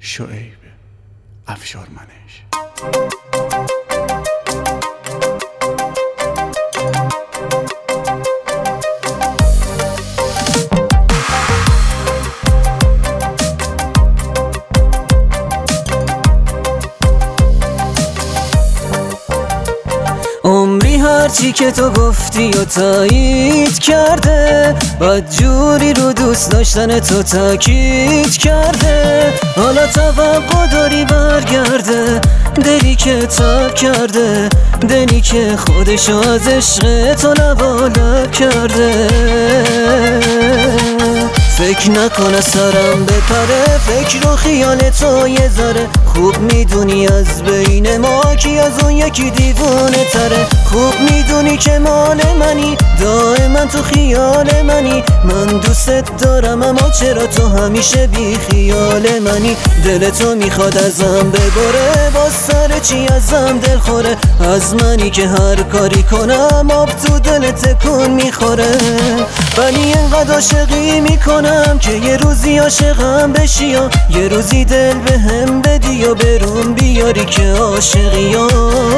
شعیب افشارمنش. عمری هرچی که تو گفتی و تایید کرده، بد جوری رو دوست داشتن تو تاکید کرده. حالا توقع داری برگرده، دلی که تب کرده، دلی که خودشو از عشق تو لبالب کرده. فکر نکنه سرم بپره، فکر و خیال تو یه ذره. خوب میدونی از بین ما کی از اون یکی دیوونه تره. خوب میدونی که مال منی، دائما تو خیال منی. من دوست دارم اما چرا تو همیشه بی خیال منی. دل تو میخواد ازم ببره، با سر چی ازم دل خوره. از منی که هر کاری کنم آب تو دل تکون میخوره. ولی اینقدر عاشقی میکنم که یه روزی عاشقم بشی و یه روزی دل به هم بدی و برون بیاری که عاشقی ها.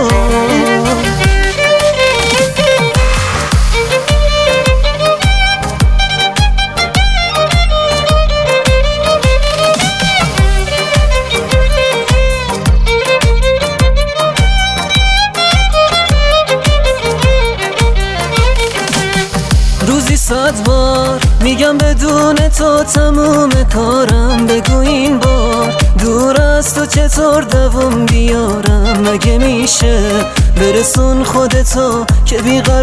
روزی 100 بار میگم بدون تو تموم کارم. بگو این بار دور از تو چطور دوام بیارم. مگه میشه برسون خودتو که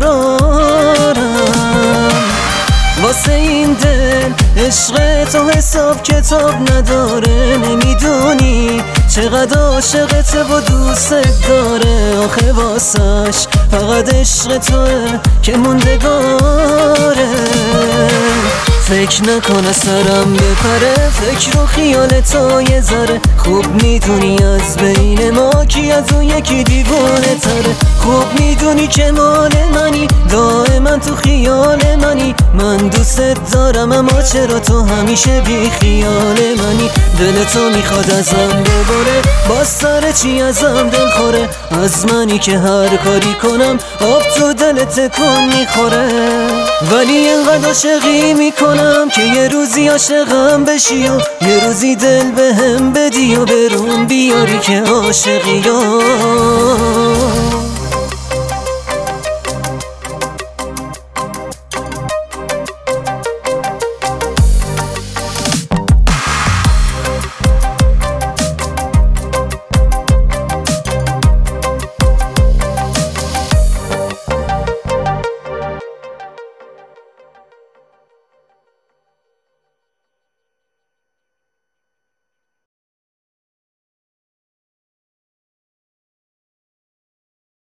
بیقرارم. واسه این دل عشق تو حساب کتاب نداره. نمیدونی چقدر عاشقته و دوست داره. آخه واسش فقط عشق توه که موندگاره. فکر نکنه سرم بپره، فکر و خیال تو یه ذره. خوب میدونی از بین ما کی از اون یکی دیوونه تره. خوب میدونی که مال منی، دائما تو خیال منی. من دوست دارم اما چرا تو همیشه بی خیال منی. دل تو میخواد ازم ببره، با سر چی ازم دل خوره. از منی که هر کاری کنم آب تو دل تکون میخوره. ولی اینقدر عاشقی میکنم که یه روزی عاشقم بشی و یه روزی دل به هم بدی و برون بیاری که عاشقی ها.